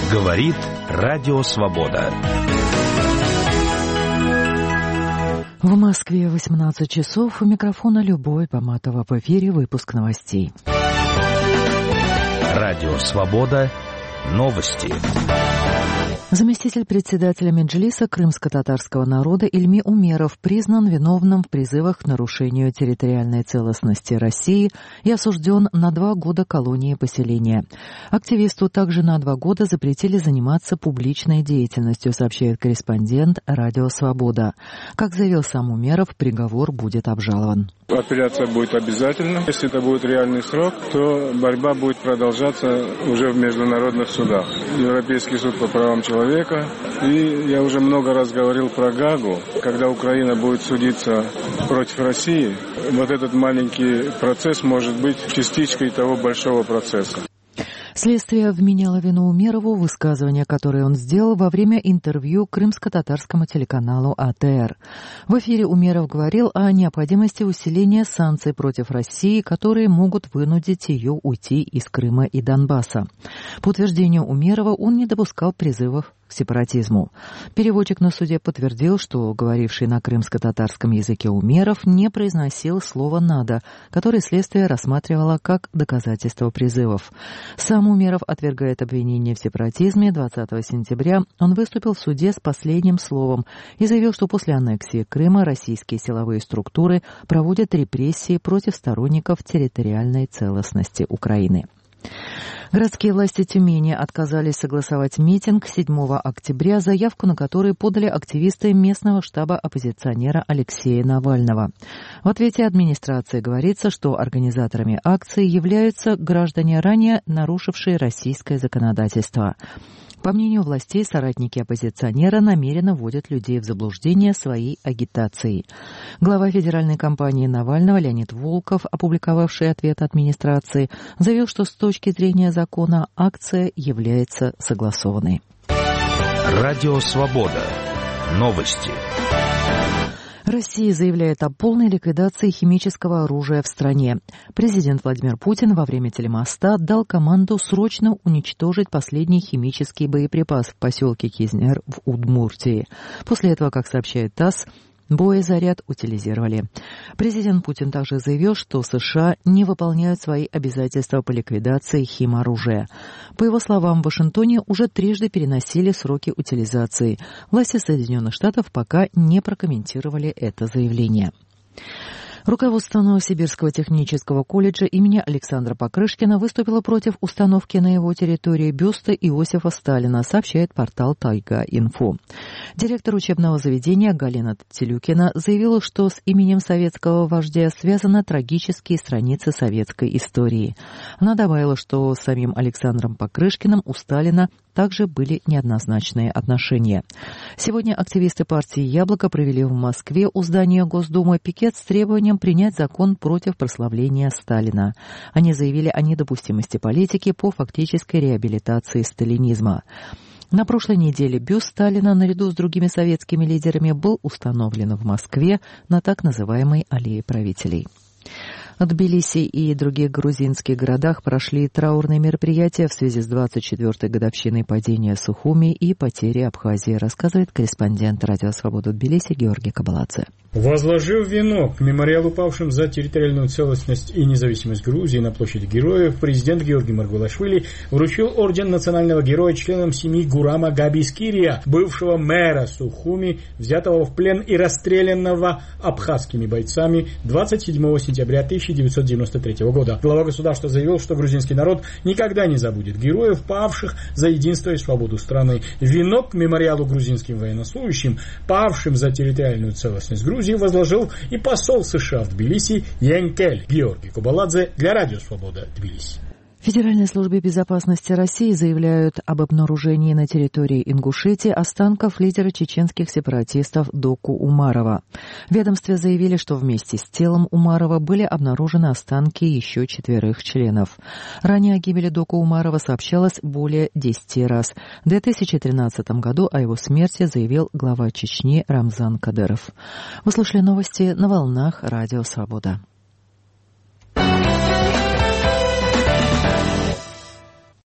Говорит Радио Свобода. В Москве 18 часов. У микрофона Любовь Поматова. В эфире выпуск новостей. Радио Свобода. Новости. Заместитель председателя Меджлиса крымско-татарского народа Ильми Умеров признан виновным в призывах к нарушению территориальной целостности России и осужден на 2 года колонии поселения. Активисту также на 2 года запретили заниматься публичной деятельностью, сообщает корреспондент Радио Свобода. Как заявил сам Умеров, приговор будет обжалован. Апелляция будет обязательна. Если это будет реальный срок, то борьба будет продолжаться уже в международных судах. Европейский суд по правам человека. И я уже много раз говорил про Гаагу. Когда Украина будет судиться против России, вот этот маленький процесс может быть частичкой того большого процесса. Следствие вменяло вину Умерову в высказывания, которые он сделал во время интервью крымско-татарскому телеканалу АТР. В эфире Умеров говорил о необходимости усиления санкций против России, которые могут вынудить ее уйти из Крыма и Донбасса. По утверждению Умерова, он не допускал призывов к сепаратизму. Переводчик на суде подтвердил, что говоривший на крымско-татарском языке Умеров не произносил слово «надо», которое следствие рассматривало как доказательство призывов. Сам Умеров отвергает обвинение в сепаратизме. 20 сентября он выступил в суде с последним словом и заявил, что после аннексии Крыма российские силовые структуры проводят репрессии против сторонников территориальной целостности Украины. Городские власти Тюмени отказались согласовать митинг 7 октября, заявку на который подали активисты местного штаба оппозиционера Алексея Навального. В ответе администрации говорится, что организаторами акции являются граждане, ранее нарушившие российское законодательство. По мнению властей, соратники оппозиционера намеренно вводят людей в заблуждение своей агитацией. Глава федеральной кампании Навального Леонид Волков, опубликовавший ответ администрации, заявил, что с точки зрения закона акция является согласованной. Радио Свобода. Новости. Россия заявляет о полной ликвидации химического оружия в стране. Президент Владимир Путин во время телемоста дал команду срочно уничтожить последний химический боеприпас в поселке Кизнер в Удмуртии. После этого, как сообщает ТАСС, боезаряд утилизировали. Президент Путин также заявил, что США не выполняют свои обязательства по ликвидации химоружия. По его словам, в Вашингтоне уже трижды переносили сроки утилизации. Власти Соединенных Штатов пока не прокомментировали это заявление. Руководство Новосибирского технического колледжа имени Александра Покрышкина выступило против установки на его территории бюста Иосифа Сталина, сообщает портал Тайга.Инфо. Директор учебного заведения Галина Телюкина заявила, что с именем советского вождя связаны трагические страницы советской истории. Она добавила, что с самим Александром Покрышкиным у Сталина также были неоднозначные отношения. Сегодня активисты партии «Яблоко» провели в Москве у здания Госдумы пикет с требованием принять закон против прославления Сталина. Они заявили о недопустимости политики по фактической реабилитации сталинизма. На прошлой неделе бюст Сталина наряду с другими советскими лидерами был установлен в Москве на так называемой аллее правителей. В Тбилиси и других грузинских городах прошли траурные мероприятия в связи с 24-й годовщиной падения Сухуми и потери Абхазии, рассказывает корреспондент Радио Свобода в Тбилиси Георгий Кабаладзе. Возложив венок к мемориалу павшим за территориальную целостность и независимость Грузии на площади Героев, президент Георгий Маргулашвили вручил орден национального героя членам семьи Гурама Габискирия, бывшего мэра Сухуми, взятого в плен и расстрелянного абхазскими бойцами 27 сентября 1993 года. Глава государства заявил, что грузинский народ никогда не забудет героев, павших за единство и свободу страны. Венок к мемориалу грузинским военнослужащим, павшим за территориальную целостность Грузии, возложил и посол США в Тбилиси Янкель. Георгий Кабаладзе для Радио Свобода, Тбилиси. В Федеральной службе безопасности России заявляют об обнаружении на территории Ингушетии останков лидера чеченских сепаратистов Доку Умарова. В ведомстве заявили, что вместе с телом Умарова были обнаружены останки еще 4 членов. Ранее о гибели Доку Умарова сообщалось более 10 раз. В 2013 году о его смерти заявил глава Чечни Рамзан Кадыров. Вы слушали новости на волнах Радио Свобода.